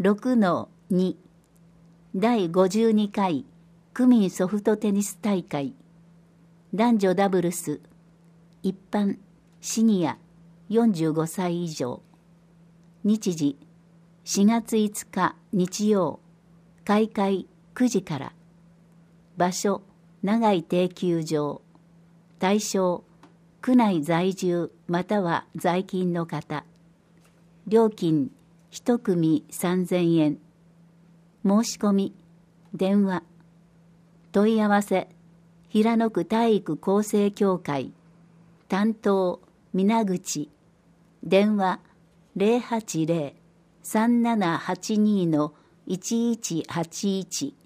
6-2 第52回区民ソフトテニス大会男女ダブルス一般シニア45歳以上日時4月5日日曜開会9時から場所長井定休場対象区内在住または在勤の方料金1組3000円申し込み電話問い合わせ平野区体育厚生協会担当皆口電話080-3782-1181